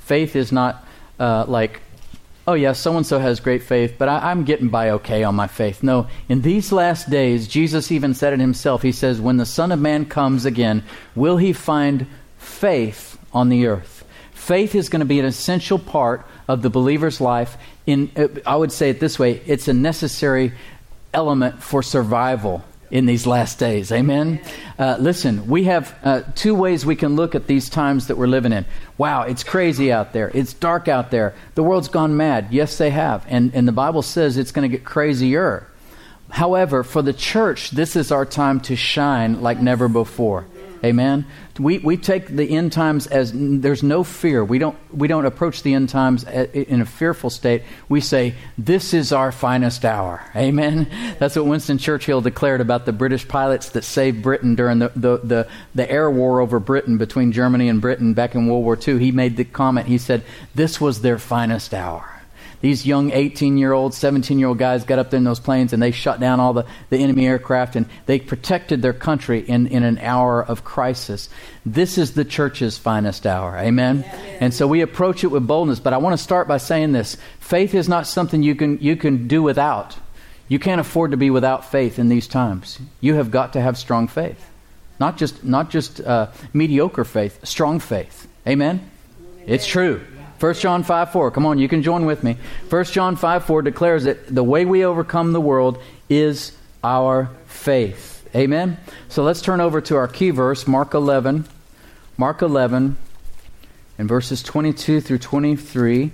faith is not like, oh yeah, so-and-so has great faith, but I'm getting by okay on my faith. No, in these last days, Jesus even said it himself. He says, when the Son of Man comes again, will he find faith on the earth? Faith is going to be an essential part of the believer's life. I would say it this way, it's a necessary element for survival in these last days. Amen? Listen, we have two ways we can look at these times that we're living in. Wow, it's crazy out there. It's dark out there. The world's gone mad. Yes, they have. And the Bible says it's going to get crazier. However, for the church, this is our time to shine like never before. Amen? We take the end times as there's no fear. We don't approach the end times in a fearful state. We say, this is our finest hour. Amen? That's what Winston Churchill declared about the British pilots that saved Britain during the air war over Britain between Germany and Britain back in World War II. He made the comment, he said, this was their finest hour. These young 18-year-old, 17-year-old guys got up there in those planes and they shut down all the enemy aircraft and they protected their country in an hour of crisis. This is the church's finest hour. Amen? Amen. And so we approach it with boldness. But I want to start by saying this. Faith is not something you can do without. You can't afford to be without faith in these times. You have got to have strong faith. Not just mediocre faith, strong faith. Amen? It's true. 1 John 5:4. Come on, you can join with me. 1 John 5:4 declares that the way we overcome the world is our faith. Amen? So let's turn over to our key verse, Mark 11. Mark 11 and verses 22 through 23.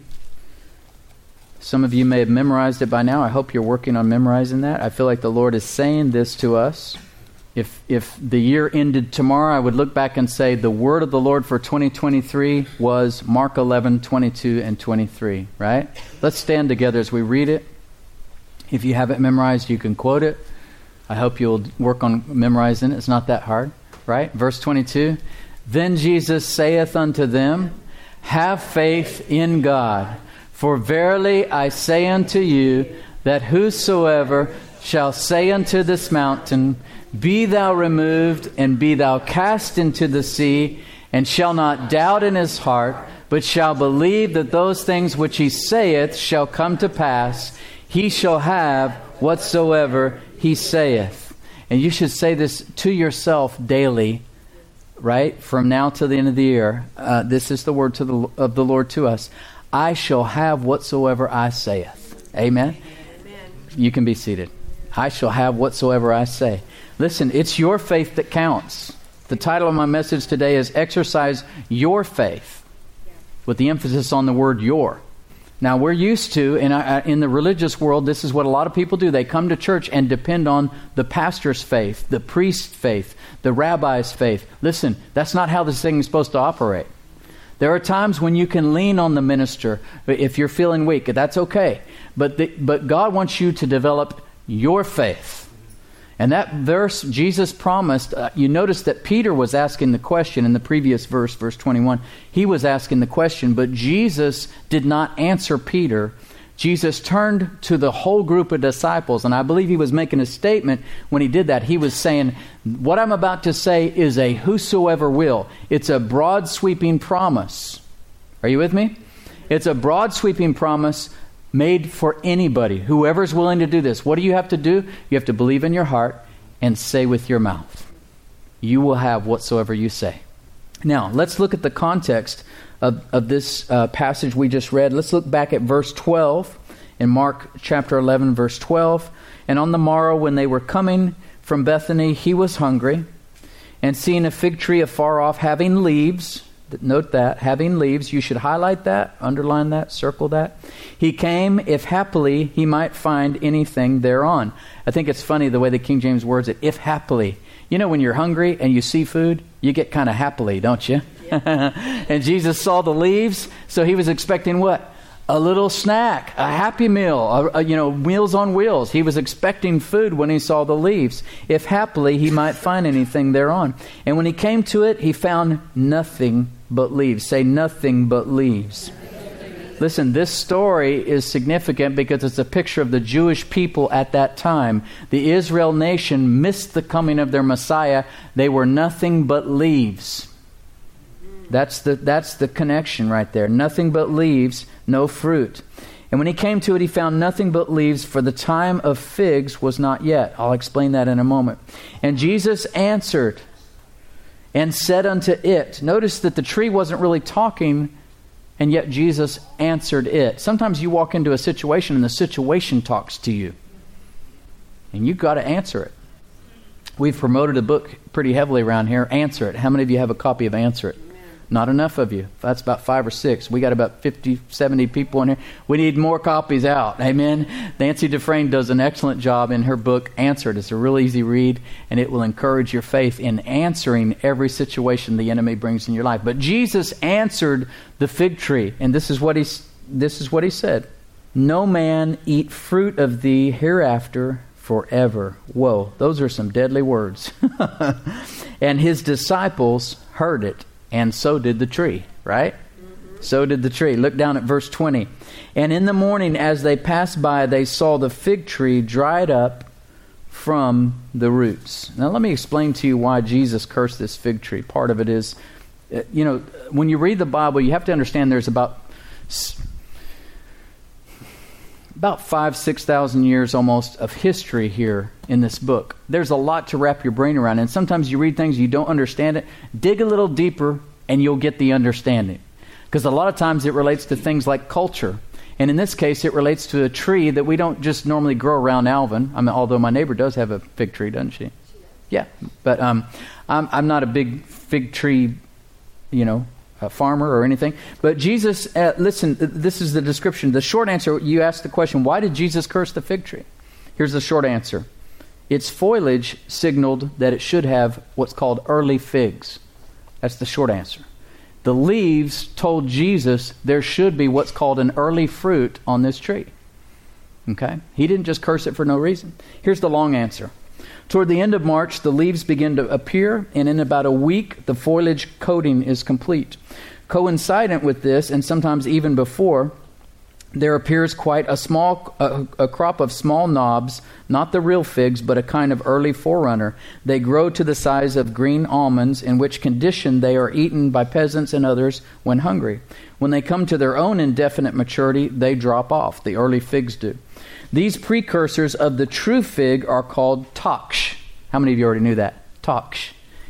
Some of you may have memorized it by now. I hope you're working on memorizing that. I feel like the Lord is saying this to us. If the year ended tomorrow, I would look back and say the word of the Lord for 2023 was Mark 11, 22 and 23, right? Let's stand together as we read it. If you have it memorized, you can quote it. I hope you'll work on memorizing it. It's not that hard, right? Verse 22, then Jesus saith unto them, have faith in God, for verily I say unto you, that whosoever shall say unto this mountain, be thou removed, and be thou cast into the sea, and shall not doubt in his heart, but shall believe that those things which he saith shall come to pass, he shall have whatsoever he saith. And you should say this to yourself daily, right? From now till the end of the year. This is the word of the Lord to us. I shall have whatsoever I saith. Amen? Amen. You can be seated. I shall have whatsoever I say. Listen, it's your faith that counts. The title of my message today is Exercise Your Faith, with the emphasis on the word your. Now, we're used to, in the religious world, this is what a lot of people do. They come to church and depend on the pastor's faith, the priest's faith, the rabbi's faith. Listen, that's not how this thing is supposed to operate. There are times when you can lean on the minister if you're feeling weak. That's okay. But God wants you to develop your faith. And that verse, Jesus promised, you notice that Peter was asking the question in the previous verse, verse 21. He was asking the question, but Jesus did not answer Peter. Jesus turned to the whole group of disciples, and I believe he was making a statement when he did that. He was saying, what I'm about to say is a whosoever will. It's a broad sweeping promise. Are you with me? It's a broad sweeping promise made for anybody, whoever's willing to do this. What do you have to do? You have to believe in your heart and say with your mouth. You will have whatsoever you say. Now, let's look at the context of this passage we just read. Let's look back at verse 12 in Mark chapter 11, verse 12. And on the morrow when they were coming from Bethany, he was hungry, and seeing a fig tree afar off having leaves, note that, having leaves, you should highlight that, underline that, circle that. He came, if happily he might find anything thereon. I think it's funny the way the King James words it, if happily. You know when you're hungry and you see food, you get kind of happily, don't you? And Jesus saw the leaves, so he was expecting what? A little snack, a happy meal, Meals on Wheels. He was expecting food when he saw the leaves. If happily he might find anything thereon. And when he came to it, he found nothing but leaves. Say nothing but leaves. Listen, this story is significant because it's a picture of the Jewish people at that time. The Israel nation missed the coming of their Messiah. They were nothing but leaves. That's the connection right there. Nothing but leaves, no fruit. And when he came to it, he found nothing but leaves, for the time of figs was not yet. I'll explain that in a moment. And Jesus answered and said unto it. Notice that the tree wasn't really talking, and yet Jesus answered it. Sometimes you walk into a situation and the situation talks to you, and you've got to answer it. We've promoted a book pretty heavily around here, Answer It. How many of you have a copy of Answer It? Not enough of you. That's about 5 or 6. We got about 50, 70 people in here. We need more copies out. Amen. Nancy Dufresne does an excellent job in her book, Answer It. It's a real easy read, and it will encourage your faith in answering every situation the enemy brings in your life. But Jesus answered the fig tree, and this is what he said. No man eat fruit of thee hereafter forever. Whoa, those are some deadly words. And his disciples heard it. And so did the tree, right? Mm-hmm. So did the tree. Look down at verse 20. And in the morning as they passed by, they saw the fig tree dried up from the roots. Now let me explain to you why Jesus cursed this fig tree. Part of it is, when you read the Bible, you have to understand there's about 6,000 years almost of history here in this book. There's a lot to wrap your brain around, and sometimes you read things, you don't understand it. Dig a little deeper and you'll get the understanding. Because a lot of times it relates to things like culture. And in this case, it relates to a tree that we don't just normally grow around Alvin. I mean, although my neighbor does have a fig tree, doesn't she? Yeah. But I'm not a big fig tree, a farmer or anything. But Jesus, listen, this is the description. The short answer, you asked the question, why did Jesus curse the fig tree? Here's the short answer. Its foliage signaled that it should have what's called early figs. That's the short answer. The leaves told Jesus there should be what's called an early fruit on this tree. Okay? He didn't just curse it for no reason. Here's the long answer. Toward the end of March, the leaves begin to appear, and in about a week, the foliage coating is complete. Coincident with this, and sometimes even before, there appears quite a crop of small knobs, not the real figs, but a kind of early forerunner. They grow to the size of green almonds, in which condition they are eaten by peasants and others when hungry. When they come to their own indefinite maturity, they drop off. The early figs do. These precursors of the true fig are called taqsh. How many of you already knew that? Taqsh.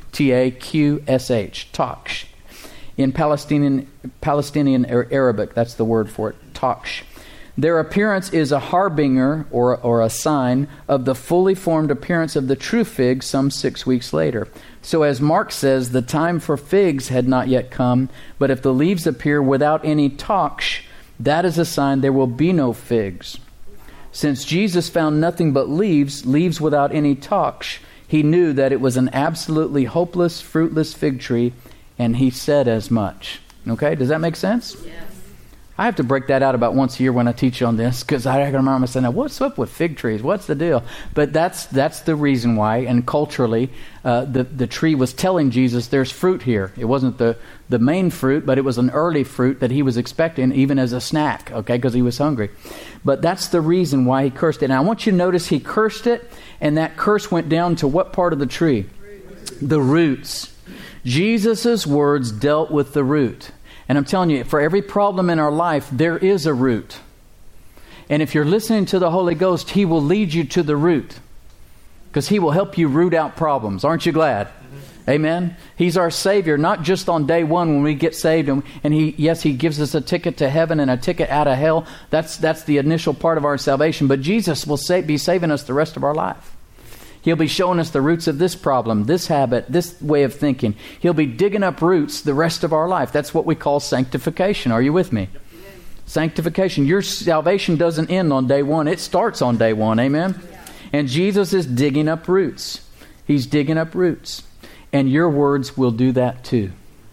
T-A-Q-S-H. Taqsh. In Palestinian Arabic, that's the word for it, taqsh. Their appearance is a harbinger or a sign of the fully formed appearance of the true fig some 6 weeks later. So as Mark says, the time for figs had not yet come, but if the leaves appear without any taqsh, that is a sign there will be no figs. Since Jesus found nothing but leaves without any taqsh, he knew that it was an absolutely hopeless, fruitless fig tree, and he said as much. Okay, does that make sense? Yes. I have to break that out about once a year when I teach on this, because I can remember myself, now what's up with fig trees? What's the deal? But that's the reason why, and culturally, the tree was telling Jesus there's fruit here. It wasn't the main fruit, but it was an early fruit that he was expecting, even as a snack, okay, because he was hungry. But that's the reason why he cursed it. And I want you to notice he cursed it, and that curse went down to what part of the tree? The roots. Jesus' words dealt with the root. And I'm telling you, for every problem in our life, there is a root. And if you're listening to the Holy Ghost, He will lead you to the root. Because He will help you root out problems. Aren't you glad? Mm-hmm. Amen? He's our Savior, not just on day one when we get saved. And He gives us a ticket to heaven and a ticket out of hell. That's the initial part of our salvation. But Jesus will be saving us the rest of our life. He'll be showing us the roots of this problem, this habit, this way of thinking. He'll be digging up roots the rest of our life. That's what we call sanctification. Are you with me? Sanctification. Your salvation doesn't end on day one. It starts on day one. Amen? And Jesus is digging up roots. He's digging up roots. And your words will do that too.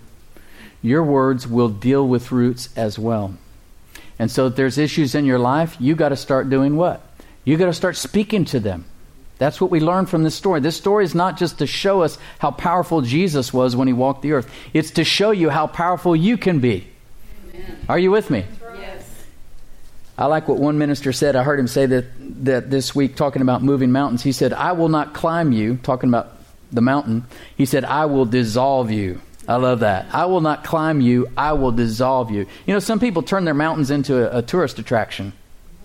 Your words will deal with roots as well. And so if there's issues in your life, you got to start doing what? You got to start speaking to them. That's what we learn from this story. This story is not just to show us how powerful Jesus was when He walked the earth. It's to show you how powerful you can be. Amen. Are you with me? Yes. I like what one minister said. I heard him say that this week talking about moving mountains. He said, I will not climb you, talking about the mountain. He said, I will dissolve you. I love that. I will not climb you. I will dissolve you. You know, some people turn their mountains into a tourist attraction.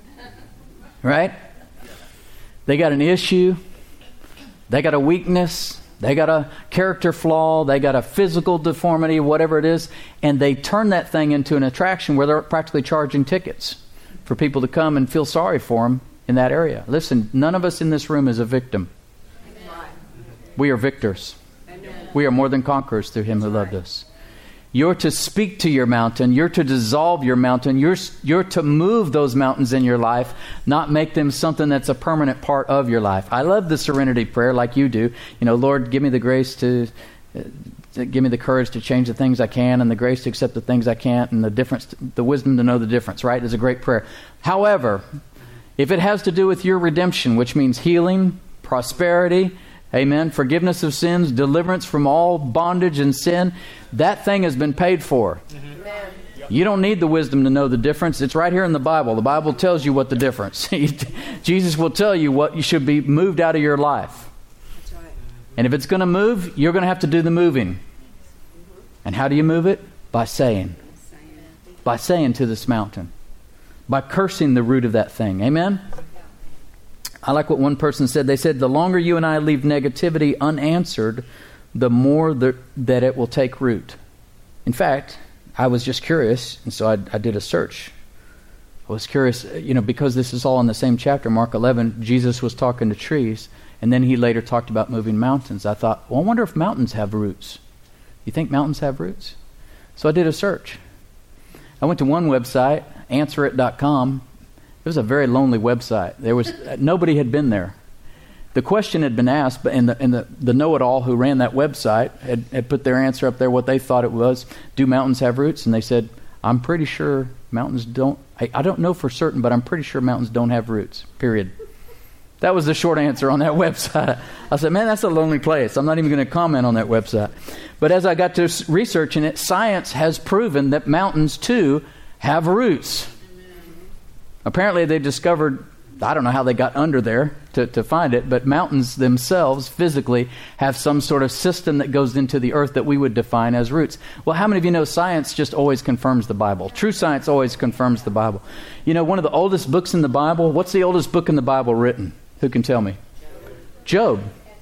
Right? They got an issue. They got a weakness. They got a character flaw. They got a physical deformity, whatever it is. And they turn that thing into an attraction where they're practically charging tickets for people to come and feel sorry for them in that area. Listen, none of us in this room is a victim. We are victors. We are more than conquerors through Him who loved us. You're to speak to your mountain. You're to dissolve your mountain. You're to move those mountains in your life, not make them something that's a permanent part of your life. I love the serenity prayer like you do. You know, Lord, give me the grace to give me the courage to change the things I can, and the grace to accept the things I can't, and the wisdom to know the difference, right? It's a great prayer. However, if it has to do with your redemption, which means healing, prosperity, amen, forgiveness of sins, deliverance from all bondage and sin, that thing has been paid for. Amen. You don't need the wisdom to know the difference. It's right here in the Bible. The Bible tells you what the difference. Jesus will tell you what you should be moved out of your life. That's right. And if it's going to move, you're going to have to do the moving. And how do you move it? By saying. By saying to this mountain. By cursing the root of that thing. Amen? I like what one person said. They said, the longer you and I leave negativity unanswered, the more that it will take root. In fact, I was just curious, and so I did a search. I was curious, you know, because this is all in the same chapter, Mark 11, Jesus was talking to trees, and then He later talked about moving mountains. I thought, well, I wonder if mountains have roots. You think mountains have roots? So I did a search. I went to one website, answerit.com. It was a very lonely website. There was nobody had been there. The question had been asked, and the know-it-all who ran that website had put their answer up there, what they thought it was. Do mountains have roots? And they said, I'm pretty sure mountains don't. I don't know for certain, but I'm pretty sure mountains don't have roots, period. That was the short answer on that website. I said, man, that's a lonely place. I'm not even going to comment on that website. But as I got to researching it, science has proven that mountains, too, have roots. Apparently they discovered, I don't know how they got under there to find it, but mountains themselves physically have some sort of system that goes into the earth that we would define as roots. Well, how many of you know science just always confirms the Bible? True science always confirms the Bible. You know, one of the oldest books in the Bible, what's the oldest book in the Bible written? Who can tell me? Job.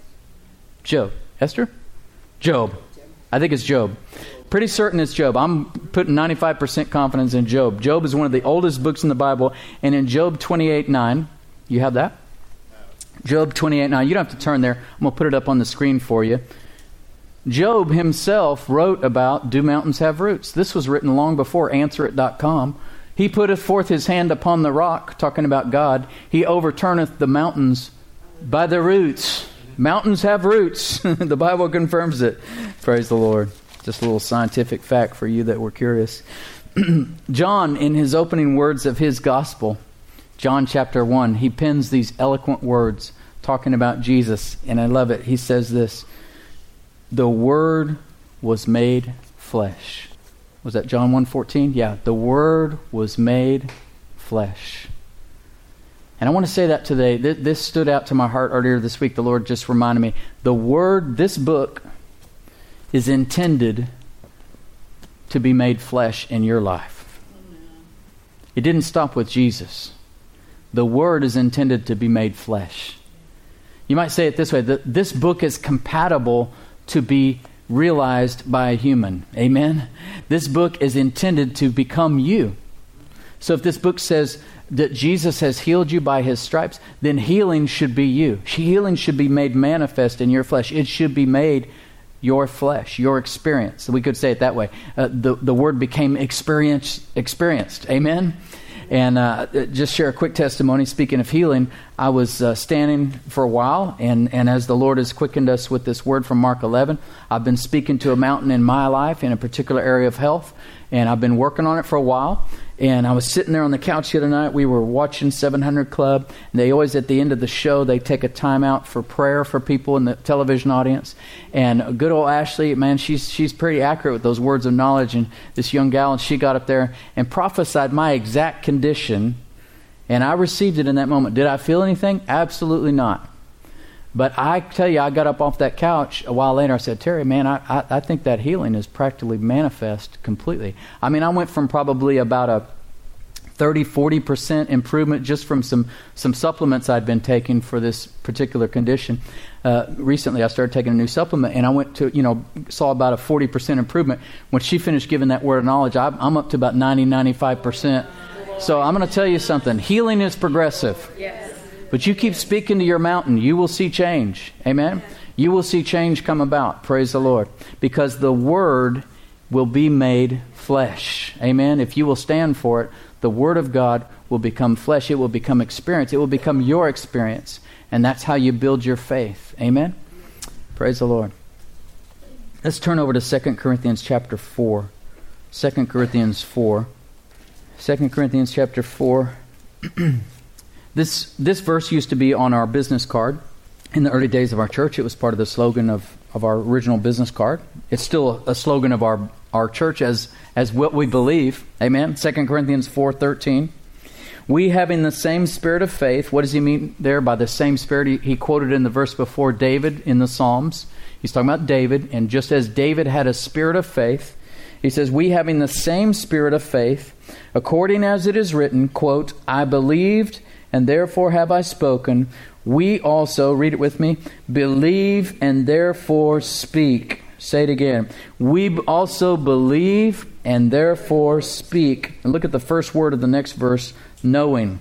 Job. Esther? Job. I think it's Job. Pretty certain it's Job. I'm putting 95% confidence in Job. Job is one of the oldest books in the Bible. And in Job 28:9, you have that? Job 28:9. You don't have to turn there. I'm going to put it up on the screen for you. Job himself wrote about, do mountains have roots? This was written long before answerit.com. He putteth forth his hand upon the rock, talking about God. He overturneth the mountains by the roots. Mountains have roots. The Bible confirms it. Praise the Lord. Just a little scientific fact for you that were curious. John, in his opening words of his gospel, John chapter 1, he pens these eloquent words talking about Jesus. And I love it. He says this, the Word was made flesh. Was that John 1:14? Yeah, the Word was made flesh. And I want to say that today. This stood out to my heart earlier this week. The Lord just reminded me. The Word, this book, is intended to be made flesh in your life. It didn't stop with Jesus. The Word is intended to be made flesh. You might say it this way. This book is compatible to be realized by a human. Amen? This book is intended to become you. So if this book says that Jesus has healed you by His stripes, then healing should be you. Healing should be made manifest in your flesh. It should be made your flesh, your experience. We could say it that way. The Word became experienced. Amen? And just share a quick testimony. Speaking of healing, I was standing for a while, and as the Lord has quickened us with this word from Mark 11, I've been speaking to a mountain in my life in a particular area of health, and I've been working on it for a while. And I was sitting there on the couch the other night. We were watching 700 Club. And they always, at the end of the show, they take a time out for prayer for people in the television audience. And good old Ashley, man, she's pretty accurate with those words of knowledge. And this young gal, and she got up there and prophesied my exact condition. And I received it in that moment. Did I feel anything? Absolutely not. But I tell you, I got up off that couch a while later. I said, Terry, man, I think that healing is practically manifest completely. I mean, I went from probably about a 30-40% improvement just from some supplements I'd been taking for this particular condition. Recently, I started taking a new supplement, and I went to, saw about a 40% improvement. When she finished giving that word of knowledge, I'm up to about 90-95%. So I'm going to tell you something. Healing is progressive. Yes. But you keep speaking to your mountain, you will see change. Amen? You will see change come about. Praise the Lord. Because the Word will be made flesh. Amen? If you will stand for it, the Word of God will become flesh. It will become experience. It will become your experience. And that's how you build your faith. Amen? Praise the Lord. Let's turn over to 2 Corinthians chapter 4. 2 Corinthians 4. 2 Corinthians chapter 4. This verse used to be on our business card. In the early days of our church, it was part of the slogan of our original business card. It's still a slogan of our church as what we believe. Amen. 2 Corinthians 4:13. We having the same spirit of faith. What does he mean there by the same spirit? He quoted in the verse before David in the Psalms. He's talking about David. And just as David had a spirit of faith, he says, we having the same spirit of faith, according as it is written, quote, I believed and therefore have I spoken. We also, read it with me, believe and therefore speak. Say it again. We also believe and therefore speak. And look at the first word of the next verse, knowing.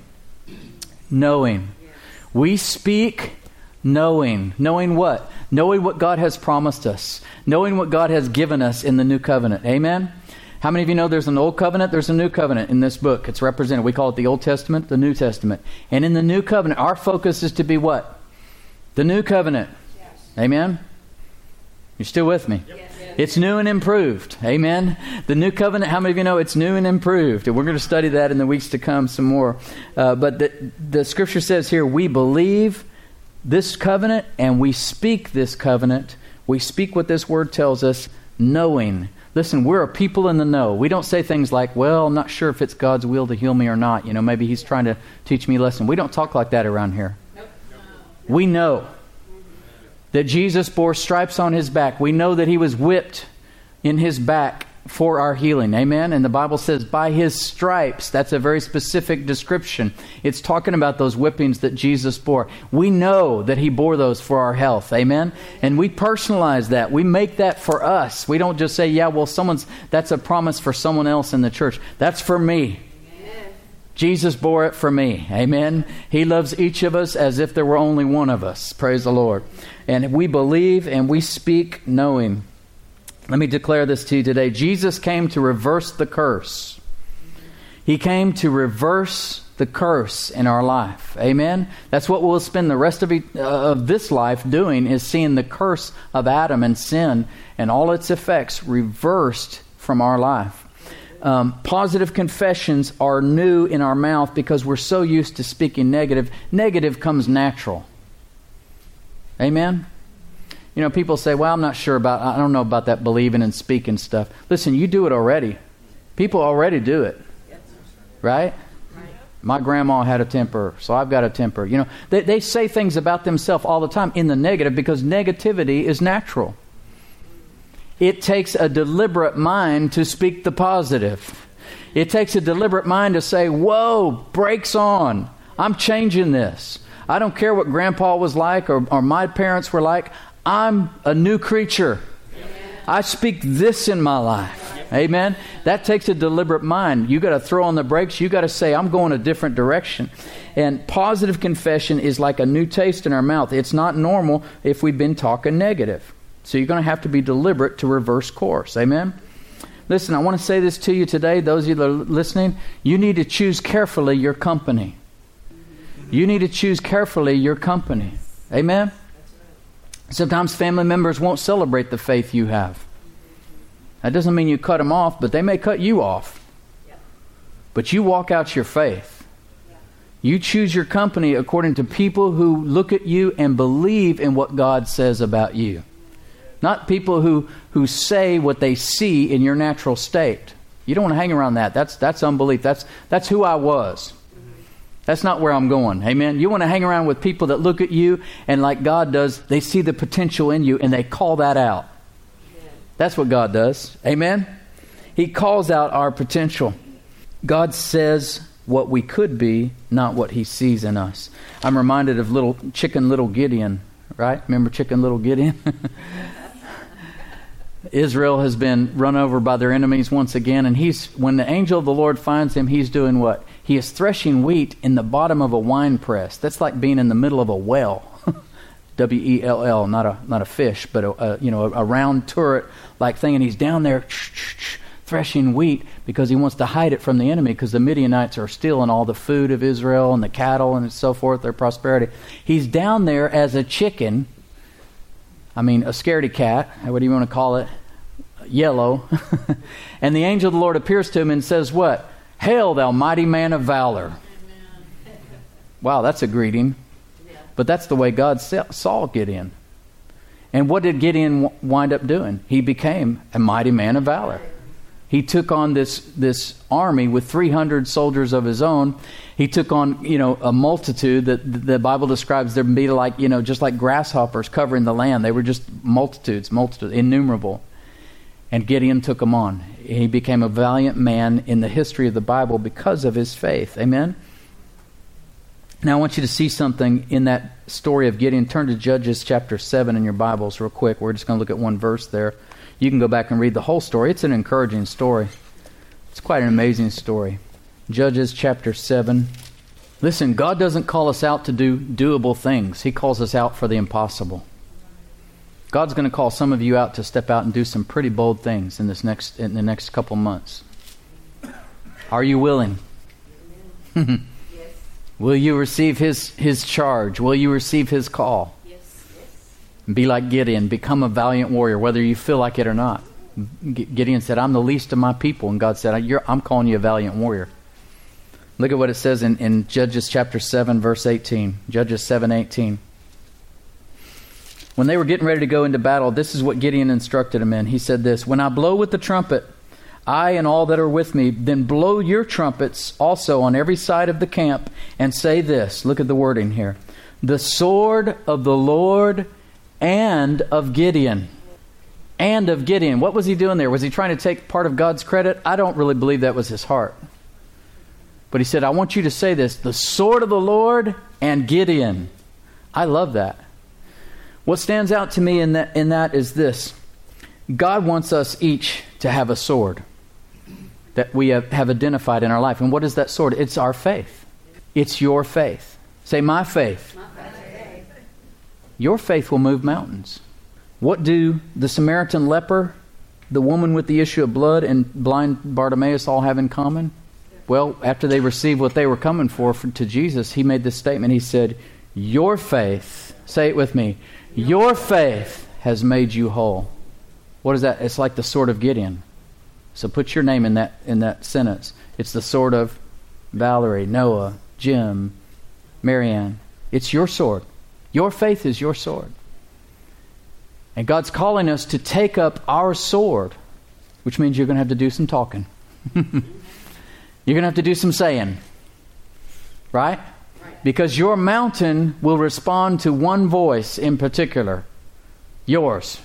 Knowing. We speak knowing. Knowing what? Knowing what God has promised us. Knowing what God has given us in the new covenant. Amen? How many of you know there's an old covenant? There's a new covenant in this book. It's represented. We call it the Old Testament, the New Testament. And in the new covenant, our focus is to be what? The new covenant. Yes. Amen? You're still with me? Yep. Yes. It's new and improved. Amen? The new covenant, how many of you know it's new and improved? And we're going to study that in the weeks to come some more. But the scripture says here, we believe this covenant and we speak this covenant. We speak what this word tells us, knowing. Listen, we're a people in the know. We don't say things like, well, I'm not sure if it's God's will to heal me or not. Maybe He's trying to teach me a lesson. We don't talk like that around here. Nope. We know that Jesus bore stripes on His back. We know that He was whipped in His back for our healing. Amen? And the Bible says, by His stripes, that's a very specific description. It's talking about those whippings that Jesus bore. We know that He bore those for our health. Amen? And we personalize that. We make that for us. We don't just say, yeah, well, that's a promise for someone else in the church. That's for me. Amen. Jesus bore it for me. Amen? He loves each of us as if there were only one of us. Praise the Lord. And we believe and we speak knowing. Let me declare this to you today. Jesus came to reverse the curse. He came to reverse the curse in our life. Amen? That's what we'll spend the rest of this life doing, is seeing the curse of Adam and sin and all its effects reversed from our life. Positive confessions are new in our mouth because we're so used to speaking negative. Negative comes natural. Amen? People say, well, I don't know about that believing and speaking stuff. Listen, you do it already. People already do it. Right? My grandma had a temper, so I've got a temper. They say things about themselves all the time in the negative because negativity is natural. It takes a deliberate mind to speak the positive. It takes a deliberate mind to say, whoa, brakes on. I'm changing this. I don't care what grandpa was like or my parents were like. I'm a new creature. Amen. I speak this in my life. Amen. That takes a deliberate mind. You got to throw on the brakes. You got to say, I'm going a different direction. And positive confession is like a new taste in our mouth. It's not normal if we've been talking negative. So you're going to have to be deliberate to reverse course. Amen. Listen, I want to say this to you today. Those of you that are listening, you need to choose carefully your company. You need to choose carefully your company. Amen. Sometimes family members won't celebrate the faith you have. That doesn't mean you cut them off, but they may cut you off. But you walk out your faith. You choose your company according to people who look at you and believe in what God says about you. Not people who say what they see in your natural state. You don't want to hang around that. That's unbelief. That's who I was. That's not where I'm going. Amen. You want to hang around with people that look at you and like God does, they see the potential in you and they call that out. That's what God does. Amen. He calls out our potential. God says what we could be, not what he sees in us. I'm reminded of little Gideon, right? Remember chicken little Gideon? Israel has been run over by their enemies once again, and when the angel of the Lord finds him, he's doing what? He is threshing wheat in the bottom of a wine press. That's like being in the middle of a well. W-E-L-L, not a fish, but a round turret-like thing, and he's down there threshing wheat because he wants to hide it from the enemy, because the Midianites are stealing all the food of Israel and the cattle and so forth, their prosperity. He's down there as a chicken, a scaredy cat, what do you want to call it? Yellow. And the angel of the Lord appears to him and says what? Hail, thou mighty man of valor. Amen. Wow, that's a greeting. Yeah. But that's the way God saw Gideon. And what did Gideon wind up doing? He became a mighty man of valor. He took on this army with 300 soldiers of his own. He took on, a multitude that the Bible describes them be like, just like grasshoppers covering the land. They were just multitudes, innumerable. And Gideon took them on. He became a valiant man in the history of the Bible because of his faith. Amen? Now I want you to see something in that story of Gideon. Turn to Judges chapter 7 in your Bibles real quick. We're just going to look at one verse there. You can go back and read the whole story. It's an encouraging story. It's quite an amazing story. Judges chapter 7. Listen, God doesn't call us out to do doable things. He calls us out for the impossible. God's going to call some of you out to step out and do some pretty bold things in the next couple months. Are you willing? Yes. Will you receive his charge? Will you receive his call? Be like Gideon. Become a valiant warrior, whether you feel like it or not. Gideon said, I'm the least of my people. And God said, I'm calling you a valiant warrior. Look at what it says in Judges chapter 7, verse 18. Judges 7:18. When they were getting ready to go into battle, this is what Gideon instructed them in. He said this, when I blow with the trumpet, I and all that are with me, then blow your trumpets also on every side of the camp and say this. Look at the wording here. The sword of the Lord and of Gideon. And of Gideon. What was he doing there? Was he trying to take part of God's credit? I don't really believe that was his heart. But he said, I want you to say this. The sword of the Lord and Gideon. I love that. What stands out to me in that is this. God wants us each to have a sword that we have identified in our life. And what is that sword? It's our faith. It's your faith. Say, my faith. Your faith will move mountains. What do the Samaritan leper, the woman with the issue of blood, and blind Bartimaeus all have in common? Well, after they received what they were coming for to Jesus, he made this statement. He said, your faith, say it with me, your faith has made you whole. What is that? It's like the sword of Gideon. So put your name in that sentence. It's the sword of Valerie, Noah, Jim, Marianne. It's your sword. Your faith is your sword. And God's calling us to take up our sword, which means you're going to have to do some talking. You're going to have to do some saying. Right? Because your mountain will respond to one voice in particular. Yours.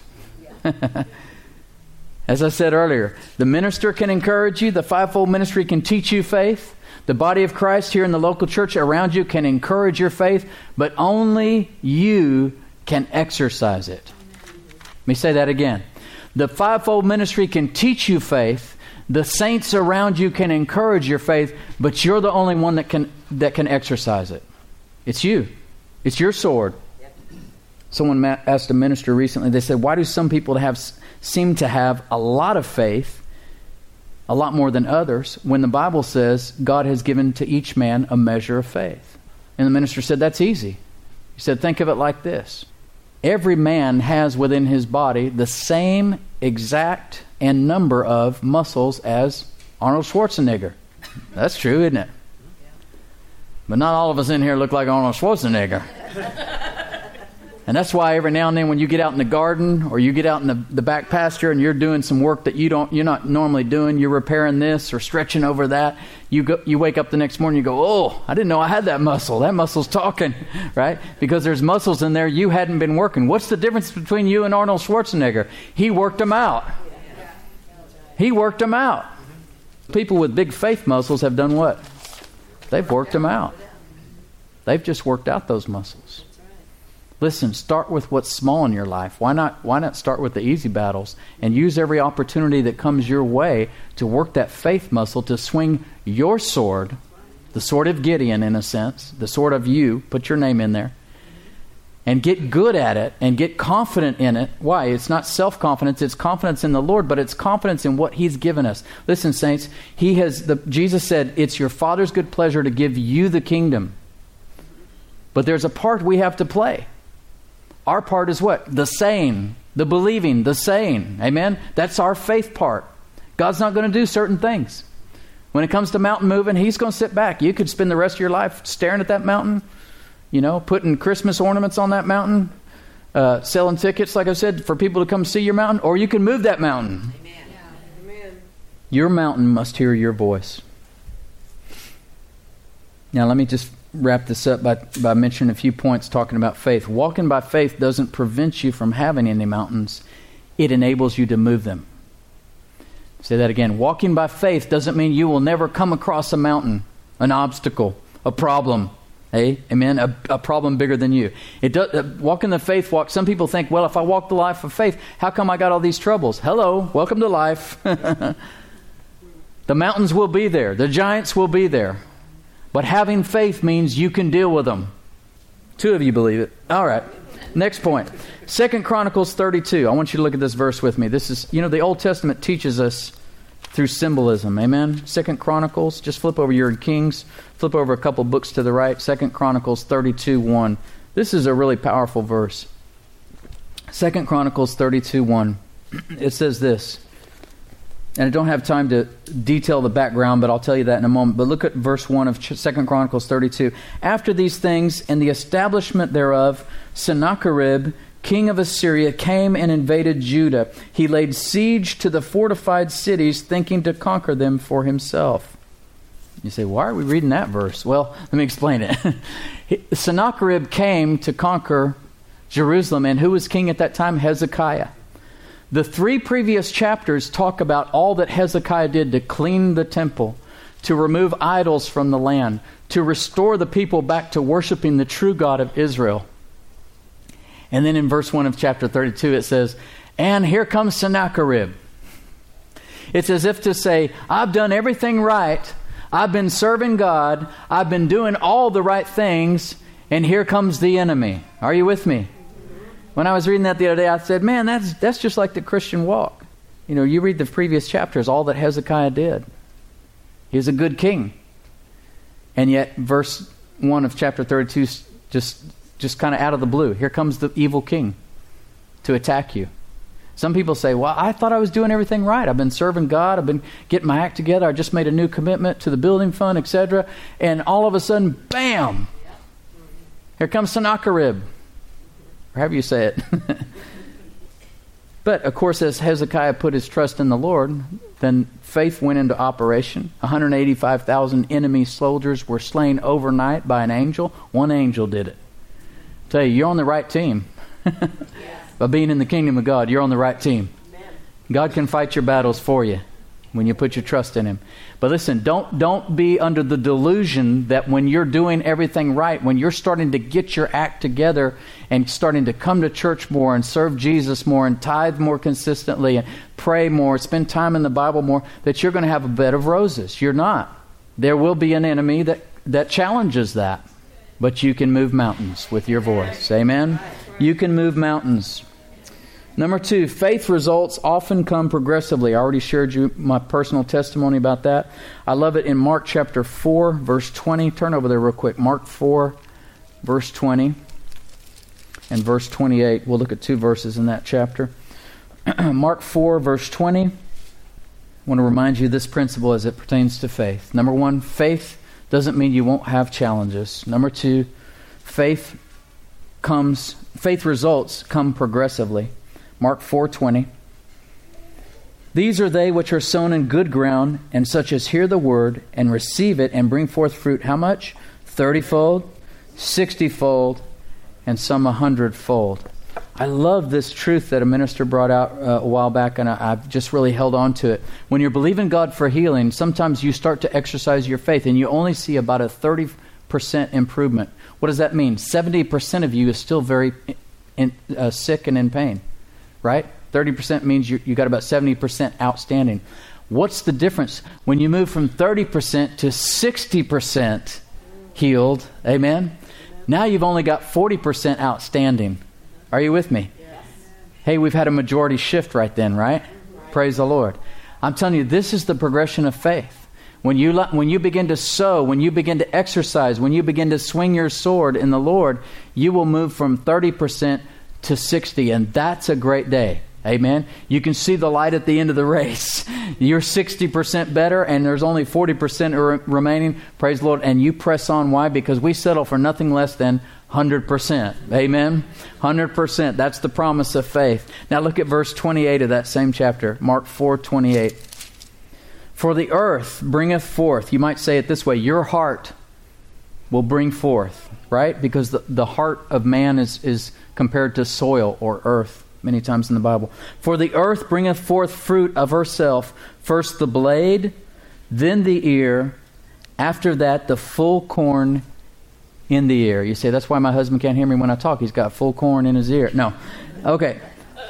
As I said earlier, the minister can encourage you. The fivefold ministry can teach you faith. The body of Christ here in the local church around you can encourage your faith, but only you can exercise it. Let me say that again. The fivefold ministry can teach you faith. The saints around you can encourage your faith, but you're the only one that can exercise it. It's you. It's your sword. Someone asked a minister recently, they said, why do some people seem to have a lot of faith, a lot more than others, when the Bible says God has given to each man a measure of faith? And the minister said, that's easy. He said, think of it like this. Every man has within his body the same exact and number of muscles as Arnold Schwarzenegger. That's true, isn't it? But not all of us in here look like Arnold Schwarzenegger. And that's why every now and then when you get out in the garden or you get out in the back pasture and you're doing some work that you're not normally doing, you're repairing this or stretching over that, you wake up the next morning, you go, oh, I didn't know I had that muscle. That muscle's talking, right? Because there's muscles in there you hadn't been working. What's the difference between you and Arnold Schwarzenegger? He worked them out. He worked them out. People with big faith muscles have done what? They've worked them out. They've just worked out those muscles. Listen, start with what's small in your life. Why not start with the easy battles and use every opportunity that comes your way to work that faith muscle to swing your sword, the sword of Gideon in a sense, the sword of you, put your name in there, and get good at it and get confident in it. Why? It's not self-confidence, it's confidence in the Lord, but it's confidence in what He's given us. Listen, saints, Jesus said, it's your Father's good pleasure to give you the kingdom. But there's a part we have to play. Our part is what? The saying, the believing, the saying. Amen? That's our faith part. God's not going to do certain things. When it comes to mountain moving, He's going to sit back. You could spend the rest of your life staring at that mountain, putting Christmas ornaments on that mountain, selling tickets, like I said, for people to come see your mountain, or you can move that mountain. Amen. Amen. Your mountain must hear your voice. Now, let me just wrap this up by mentioning a few points talking about faith. Walking by faith doesn't prevent you from having any mountains. It enables you to move them. Say that again. Walking by faith doesn't mean you will never come across a mountain, an obstacle, a problem. Hey, amen? A problem bigger than you. Walking the faith walk, some people think, well, if I walk the life of faith, how come I got all these troubles? Hello, welcome to life. The mountains will be there. The giants will be there. But having faith means you can deal with them. 2 of you believe it. All right. Next point. 2 Chronicles 32. I want you to look at this verse with me. This is, the Old Testament teaches us through symbolism. Amen? 2 Chronicles. Just flip over. You're in Kings. Flip over a couple books to the right. 2 Chronicles 32:1. This is a really powerful verse. 2 Chronicles 32:1. It says this. And I don't have time to detail the background, but I'll tell you that in a moment. But look at verse 1 of 2 Chronicles 32. After these things, in the establishment thereof, Sennacherib, king of Assyria, came and invaded Judah. He laid siege to the fortified cities, thinking to conquer them for himself. You say, why are we reading that verse? Well, let me explain it. Sennacherib came to conquer Jerusalem, and who was king at that time? Hezekiah. The 3 previous chapters talk about all that Hezekiah did to clean the temple, to remove idols from the land, to restore the people back to worshiping the true God of Israel. And then in verse 1 of chapter 32 it says, and here comes Sennacherib. It's as if to say, I've done everything right. I've been serving God. I've been doing all the right things. And here comes the enemy. Are you with me? When I was reading that the other day, I said, man, that's just like the Christian walk. You read the previous chapters, all that Hezekiah did. He was a good king. And yet, verse 1 of chapter 32, just kind of out of the blue, here comes the evil king to attack you. Some people say, well, I thought I was doing everything right. I've been serving God. I've been getting my act together. I just made a new commitment to the building fund, etc. And all of a sudden, bam! Here comes Sennacherib. Or however you say it. But, of course, as Hezekiah put his trust in the Lord, then faith went into operation. 185,000 enemy soldiers were slain overnight by an angel. One angel did it. I tell you, you're on the right team. By being in the kingdom of God, you're on the right team. God can fight your battles for you when you put your trust in Him. But listen, don't be under the delusion that when you're doing everything right, when you're starting to get your act together and starting to come to church more and serve Jesus more and tithe more consistently and pray more, spend time in the Bible more, that you're going to have a bed of roses. You're not. There will be an enemy that challenges that. But you can move mountains with your voice. Amen? You can move mountains. Number 2, faith results often come progressively. I already shared you my personal testimony about that. I love it in Mark chapter 4, verse 20. Turn over there real quick. Mark 4, verse 20 and verse 28. We'll look at 2 verses in that chapter. Mark 4, verse 20. I want to remind you this principle as it pertains to faith. Number 1, faith doesn't mean you won't have challenges. Number 2, faith faith results come progressively. Mark 4:20. These are they which are sown in good ground, and such as hear the word, and receive it, and bring forth fruit, how much? 30-fold, 60-fold, and some 100-fold. I love this truth that a minister brought out a while back, and I've just really held on to it. When you're believing God for healing, sometimes you start to exercise your faith, and you only see about a 30% improvement. What does that mean? 70% of you is still very sick and in pain, right? 30% means you got about 70% outstanding. What's the difference? When you move from 30% to 60% healed, amen? Now you've only got 40% outstanding. Are you with me? Yes. Hey, we've had a majority shift right then, right? Praise the Lord. I'm telling you, this is the progression of faith. When you begin to sow, when you begin to exercise, when you begin to swing your sword in the Lord, you will move from 30% to 60%, and that's a great day. Amen. You can see the light at the end of the race. You're 60% better and there's only 40% remaining. Praise the Lord. And you press on. Why? Because we settle for nothing less than 100%. Amen. 100%. That's the promise of faith. Now look at verse 28 of that same chapter. Mark 4:28. For the earth bringeth forth. You might say it this way. Your heart will bring forth. Right? Because the heart of man is compared to soil or earth. Many times in the Bible. For the earth bringeth forth fruit of herself, first the blade, then the ear, after that the full corn in the ear. You say, that's why my husband can't hear me when I talk. He's got full corn in his ear. No. Okay.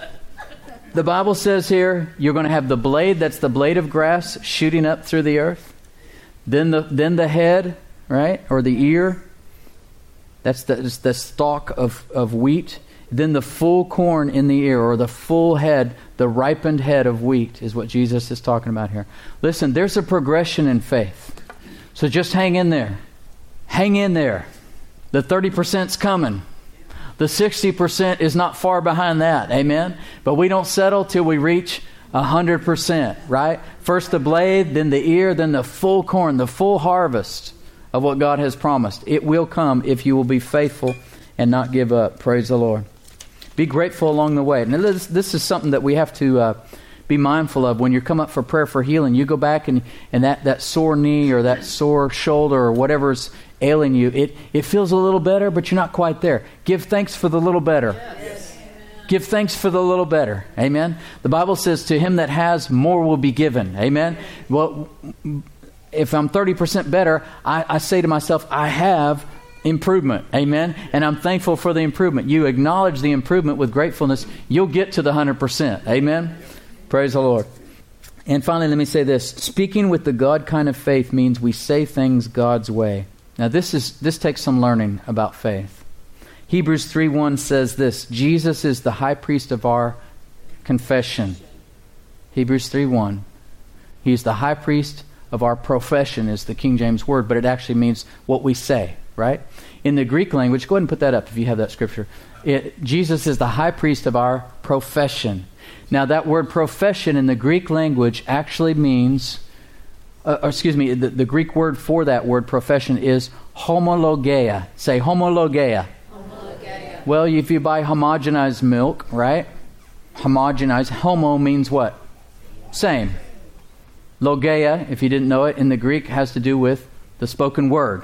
The Bible says here, you're going to have the blade, that's the blade of grass shooting up through the earth. Then the head, right? Or the ear. That's the stalk of wheat. Then the full corn in the ear, or the full head, the ripened head of wheat is what Jesus is talking about here. Listen, there's a progression in faith. So just hang in there. Hang in there. The 30%'s coming. The 60% is not far behind that. Amen? But we don't settle till we reach 100%, right? First the blade, then the ear, then the full corn, the full harvest of what God has promised. It will come if you will be faithful and not give up. Praise the Lord. Be grateful along the way. Now, this is something that we have to be mindful of. When you come up for prayer for healing, you go back and that sore knee or that sore shoulder or whatever's ailing you, it feels a little better, but you're not quite there. Give thanks for the little better. Yes. Give thanks for the little better. Amen. The Bible says, to him that has, more will be given. Amen. Well, if I'm 30% better, I say to myself, I have improvement. Amen. And I'm thankful for the improvement. You acknowledge the improvement with gratefulness, you'll get to the 100%. Amen. Praise the Lord. And finally, let me say this. Speaking with the God kind of faith means we say things God's way. Now this takes some learning about faith. Hebrews 3:1 says this. Jesus is the high priest of our confession. Hebrews 3:1. He's the high priest of our profession is the King James word, but it actually means what we say. Right? In the Greek language, go ahead and put that up if you have that scripture. Jesus is the high priest of our profession. Now that word profession in the Greek language actually means, the Greek word for that word profession is homologeia. Say homologeia. Homologeia. Well, if you buy homogenized milk, right? Homogenized, homo means what? Same. Logeia, if you didn't know it, in the Greek has to do with the spoken word.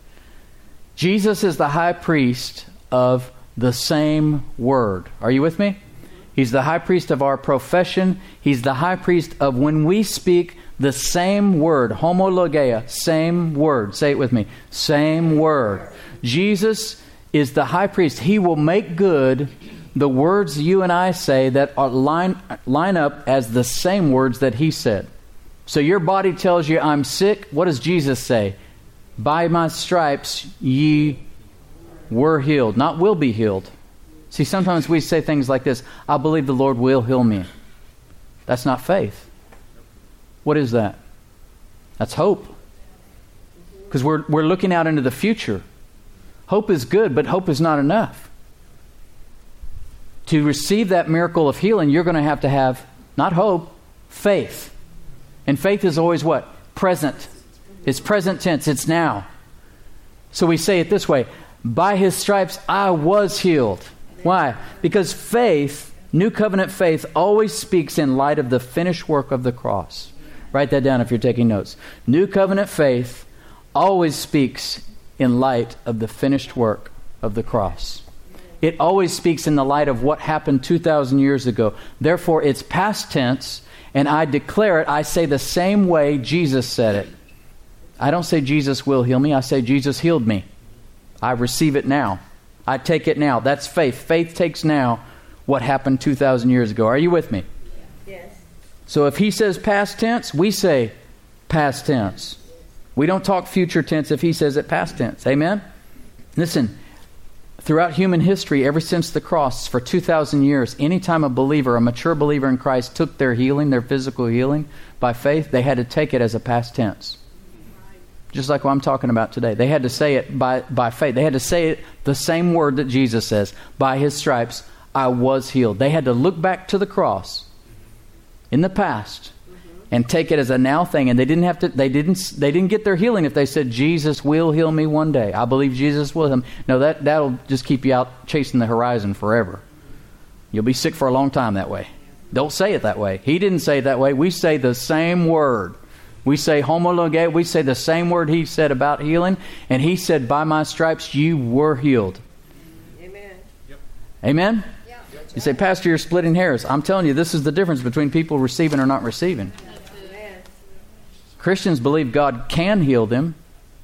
Jesus is the high priest of the same word. Are you with me? He's the high priest of our profession. He's the high priest of when we speak the same word. Homologeia, same word. Say it with me. Same word. Jesus is the high priest. He will make good the words you and I say that are line up as the same words that he said. So your body tells you I'm sick. What does Jesus say? By my stripes ye were healed. Not will be healed. See, sometimes we say things like this. I believe the Lord will heal me. That's not faith. What is that? That's hope. Because we're looking out into the future. Hope is good, but hope is not enough. To receive that miracle of healing, you're going to have, not hope, faith. And faith is always what? Present. It's present tense. It's now. So we say it this way. By his stripes I was healed. Why? Because faith, New Covenant faith, always speaks in light of the finished work of the cross. Write that down if you're taking notes. New Covenant faith always speaks in light of the finished work of the cross. It always speaks in the light of what happened 2,000 years ago. Therefore, it's past tense, and I declare it. I say the same way Jesus said it. I don't say Jesus will heal me. I say Jesus healed me. I receive it now. I take it now. That's faith. Faith takes now what happened 2,000 years ago. Are you with me? Yes. So if he says past tense, we say past tense. We don't talk future tense if he says it past tense. Amen? Listen, throughout human history, ever since the cross, for 2,000 years, anytime a believer, a mature believer in Christ, took their healing, their physical healing, by faith, they had to take it as a past tense. Just like what I'm talking about today. They had to say it by faith. They had to say it the same word that Jesus says. By His stripes, I was healed. They had to look back to the cross in the past and take it as a now thing. And they didn't have to. They didn't get their healing if they said Jesus will heal me one day. I believe Jesus will heal me. No, that'll just keep you out chasing the horizon forever. You'll be sick for a long time that way. Don't say it that way. He didn't say it that way. We say the same word. We say homologe. We say the same word He said about healing. And He said, by my stripes you were healed. Amen. Yep. Amen? Yeah. You say, Pastor, you're splitting hairs. I'm telling you, this is the difference between people receiving or not receiving. Amen. Christians believe God can heal them,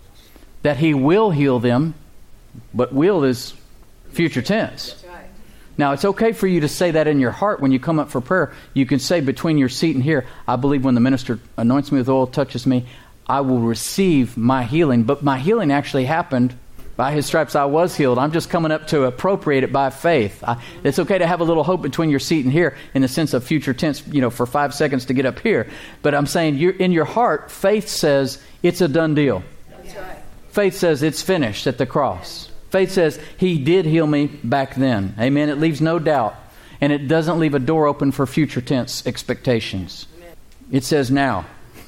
that He will heal them, but will is future tense. That's right. Now, it's okay for you to say that in your heart when you come up for prayer. You can say between your seat and here, I believe when the minister anoints me with oil, touches me, I will receive my healing. But my healing actually happened. By His stripes I was healed. I'm just coming up to appropriate it by faith. It's okay to have a little hope between your seat and here in the sense of future tense, for 5 seconds to get up here. But I'm saying in your heart, faith says it's a done deal. That's right. Faith says it's finished at the cross. Faith says He did heal me back then. Amen. It leaves no doubt. And it doesn't leave a door open for future tense expectations. It says now.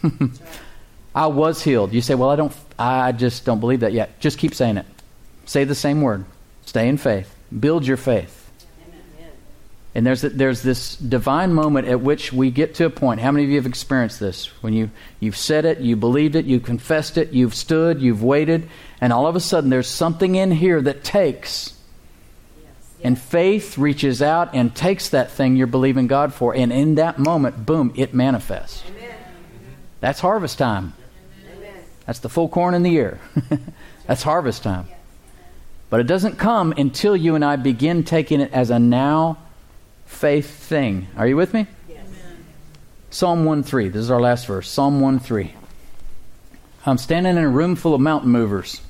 I was healed. You say, well, I just don't believe that yet. Just keep saying it. Say the same word. Stay in faith. Build your faith. Amen. And there's this divine moment at which we get to a point. How many of you have experienced this? When you've said it, you believed it, you confessed it, you've stood, you've waited, and all of a sudden there's something in here that takes. Yes. And faith reaches out and takes that thing you're believing God for. And in that moment, boom, it manifests. Amen. That's harvest time. Amen. That's the full corn in the ear. That's harvest time. But it doesn't come until you and I begin taking it as a now faith thing. Are you with me? Yes. Psalm 1:3. This is our last verse. Psalm 1:3. I'm standing in a room full of mountain movers.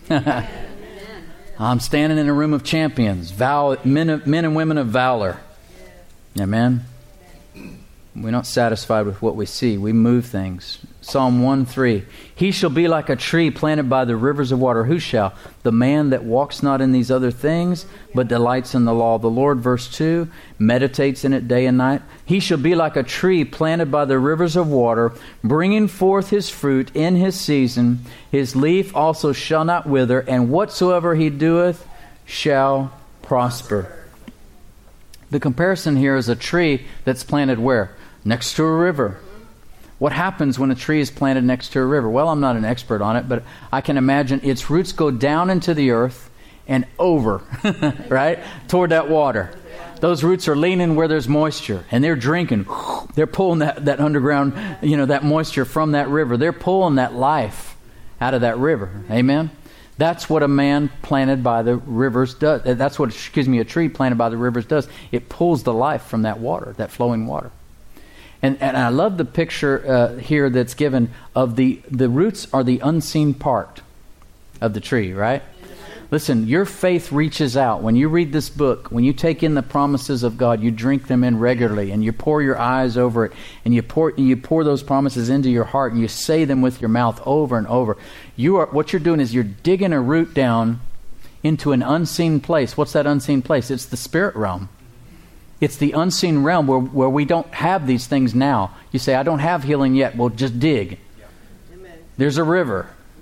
I'm standing in a room of champions, men and women of valor. Amen. We're not satisfied with what we see. We move things. Psalm 1:3. He shall be like a tree planted by the rivers of water. Who shall? The man that walks not in these other things, but delights in the law of the Lord. Verse 2. Meditates in it day and night. He shall be like a tree planted by the rivers of water, bringing forth his fruit in his season. His leaf also shall not wither, and whatsoever he doeth shall prosper. The comparison here is a tree that's planted where? Next to a river. What happens when a tree is planted next to a river? Well, I'm not an expert on it, but I can imagine its roots go down into the earth and over, right, toward that water. Those roots are leaning where there's moisture, and they're drinking. They're pulling that underground, that moisture from that river. They're pulling that life out of that river. Amen? That's what a man planted by the rivers does. That's what, a tree planted by the rivers does. It pulls the life from that water, that flowing water. And I love the picture here that's given of the roots are the unseen part of the tree, right? Listen, your faith reaches out. When you read this book, when you take in the promises of God, you drink them in regularly, and you pour your eyes over it, and you pour those promises into your heart, and you say them with your mouth over and over. What you're doing is you're digging a root down into an unseen place. What's that unseen place? It's the spirit realm. It's the unseen realm where we don't have these things now. You say, I don't have healing yet. Well, just dig. Amen. There's a river.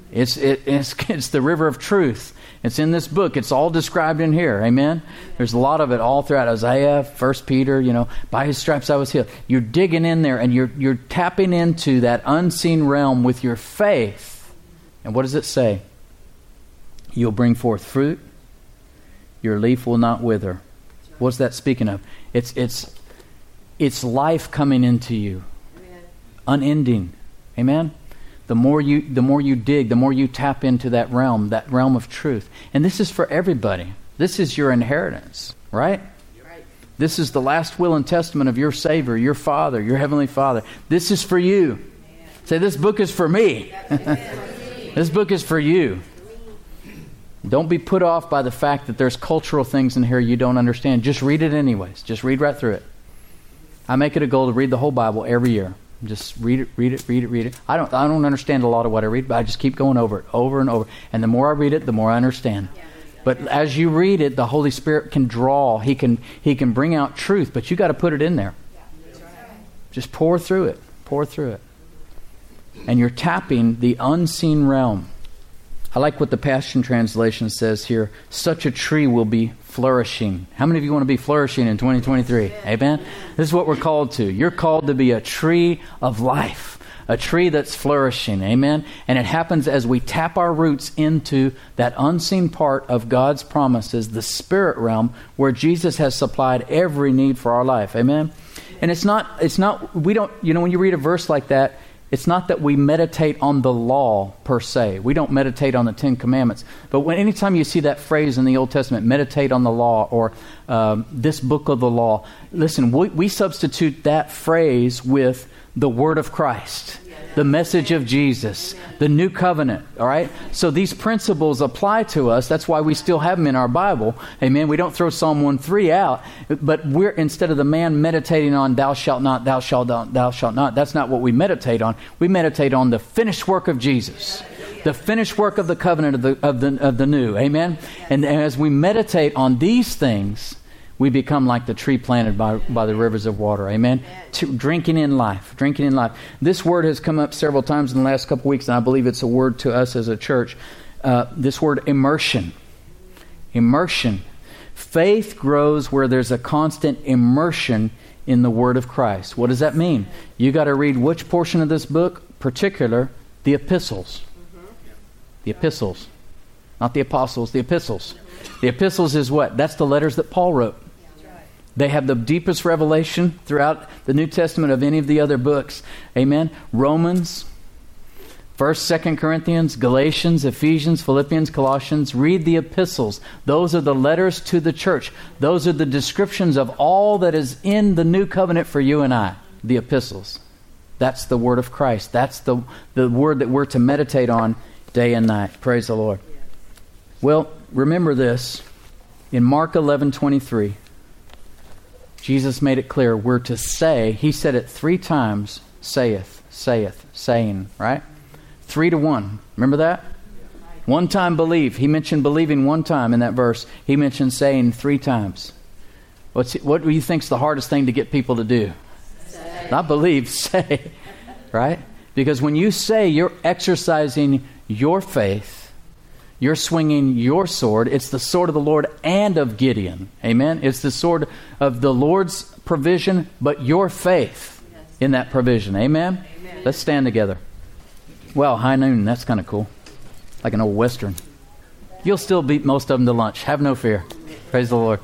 It's the river of truth. It's in this book. It's all described in here. Amen? There's a lot of it all throughout Isaiah, 1 Peter, by his stripes I was healed. You're digging in there and you're tapping into that unseen realm with your faith. And what does it say? You'll bring forth fruit. Your leaf will not wither. What's that speaking of? It's life coming into you. Amen. Unending. Amen? The more you dig, the more you tap into that realm of truth. And this is for everybody. This is your inheritance, right? Right. This is the last will and testament of your Savior, your Father, your Heavenly Father. This is for you. Amen. Say, this book is for me. This book is for you. Don't be put off by the fact that there's cultural things in here you don't understand. Just read it anyways. Just read right through it. I make it a goal to read the whole Bible every year. Just read it. I don't understand a lot of what I read, but I just keep going over it, over and over. And the more I read it, the more I understand. But as you read it, the Holy Spirit can draw. He can bring out truth, but you got to put it in there. Just pour through it. Pour through it. And you're tapping the unseen realm. I like what the Passion Translation says here. Such a tree will be flourishing. How many of you want to be flourishing in 2023? Amen? This is what we're called to. You're called to be a tree of life. A tree that's flourishing. Amen? And it happens as we tap our roots into that unseen part of God's promises, the spirit realm, where Jesus has supplied every need for our life. Amen? And it's not, we don't, when you read a verse like that, it's not that we meditate on the law per se. We don't meditate on the Ten Commandments. But anytime you see that phrase in the Old Testament, meditate on the law or this book of the law, listen, we substitute that phrase with the Word of Christ, the message of Jesus, the new covenant, all right? So these principles apply to us. That's why we still have them in our Bible. Amen. We don't throw Psalm 1:3 out, but we're, instead of the man meditating on thou shalt not, thou shalt not, thou shalt not, that's not what we meditate on. We meditate on the finished work of Jesus, the finished work of the covenant of the new. Amen. And as we meditate on these things, we become like the tree planted by the rivers of water. Amen? Drinking in life. Drinking in life. This word has come up several times in the last couple of weeks, and I believe it's a word to us as a church. This word immersion. Immersion. Faith grows where there's a constant immersion in the Word of Christ. What does that mean? You got to read which portion of this book? Particular, the epistles. The epistles. Not the apostles, the epistles. The epistles is what? That's the letters that Paul wrote. They have the deepest revelation throughout the New Testament of any of the other books. Amen. Romans, 1st, 2nd Corinthians, Galatians, Ephesians, Philippians, Colossians. Read the epistles. Those are the letters to the church. Those are the descriptions of all that is in the new covenant for you and I. The epistles. That's the word of Christ. That's the word that we're to meditate on day and night. Praise the Lord. Well, remember this. In Mark 11:23, Jesus made it clear we're to say, he said it 3 times, saith, saying, right? 3 to 1. Remember that? 1 time believe. He mentioned believing 1 time in that verse. He mentioned saying 3 times. What do you think is the hardest thing to get people to do? Say. Not believe, say. Right? Because when you say, you're exercising your faith. You're swinging your sword. It's the sword of the Lord and of Gideon. Amen? It's the sword of the Lord's provision, but your faith in that provision. Amen? Amen. Let's stand together. Well, high noon, that's kind of cool. Like an old Western. You'll still beat most of them to lunch. Have no fear. Praise the Lord.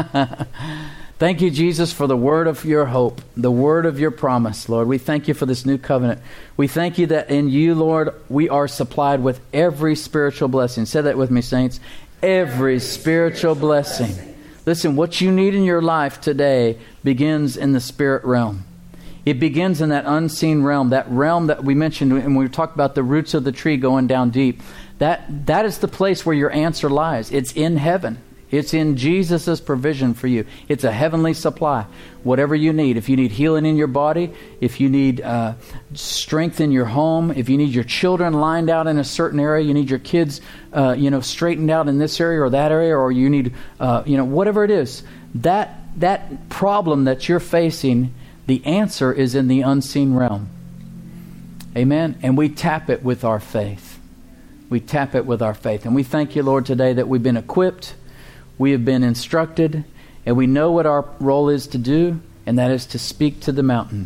Thank you, Jesus, for the word of your hope, the word of your promise, Lord. We thank you for this new covenant. We thank you that in you, Lord, we are supplied with every spiritual blessing. Say that with me, saints. Every spiritual blessing. Listen, what you need in your life today begins in the spirit realm. It begins in that unseen realm, that realm that we mentioned when we talked about the roots of the tree going down deep. That is the place where your answer lies. It's in heaven. It's in Jesus' provision for you. It's a heavenly supply. Whatever you need. If you need healing in your body, if you need strength in your home, if you need your children lined out in a certain area, you need your kids straightened out in this area or that area, or you need whatever it is. That problem that you're facing, the answer is in the unseen realm. Amen? And we tap it with our faith. We tap it with our faith. And we thank you, Lord, today that we've been equipped, we have been instructed, and we know what our role is to do, and that is to speak to the mountain.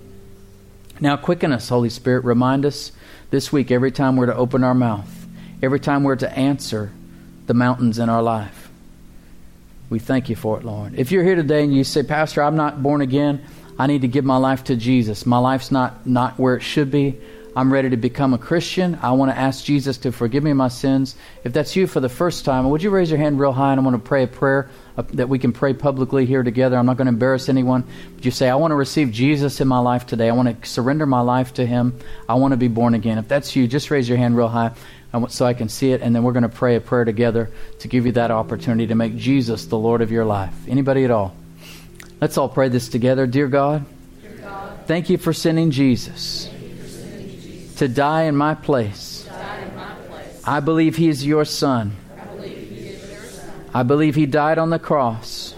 Now quicken us, Holy Spirit. Remind us this week, every time we're to open our mouth, every time we're to answer the mountains in our life. We thank you for it, Lord. If you're here today and you say, Pastor, I'm not born again, I need to give my life to Jesus. My life's not where it should be. I'm ready to become a Christian. I want to ask Jesus to forgive me my sins. If that's you for the first time, would you raise your hand real high, and I want to pray a prayer that we can pray publicly here together. I'm not going to embarrass anyone. But you say, I want to receive Jesus in my life today. I want to surrender my life to Him. I want to be born again. If that's you, just raise your hand real high so I can see it, and then we're going to pray a prayer together to give you that opportunity to make Jesus the Lord of your life. Anybody at all? Let's all pray this together. Dear God, thank you for sending Jesus to die in my place. I believe He is your Son. I believe He died on the cross,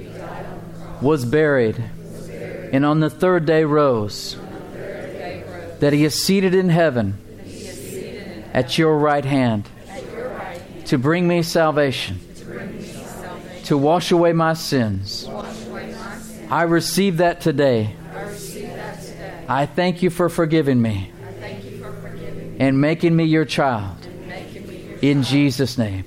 was buried, and on the third day rose, that He is seated in heaven at your right hand to bring me salvation, to wash away my sins. I receive that today. I thank you for forgiving me and making me your child. In Jesus' name.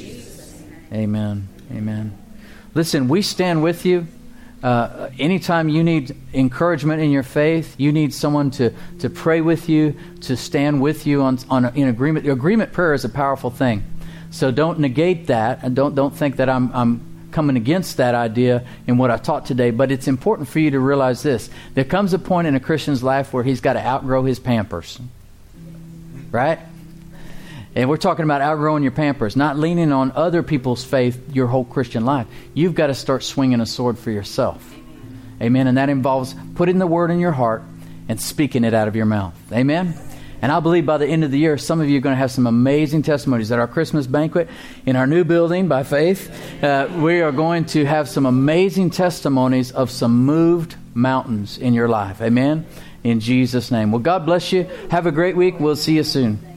Amen. Amen. Listen, we stand with you. Anytime you need encouragement in your faith, you need someone to pray with you, to stand with you in agreement. Agreement prayer is a powerful thing. So don't negate that, and don't think that I'm coming against that idea in what I taught today. But it's important for you to realize this. There comes a point in a Christian's life where he's got to outgrow his Pampers. Right? And we're talking about outgrowing your Pampers, not leaning on other people's faith your whole Christian life. You've got to start swinging a sword for yourself. Amen. And that involves putting the word in your heart and speaking it out of your mouth. Amen. And I believe by the end of the year, some of you are going to have some amazing testimonies. At our Christmas banquet in our new building by faith, we are going to have some amazing testimonies of some moved mountains in your life. Amen. In Jesus' name. Well, God bless you. Have a great week. We'll see you soon.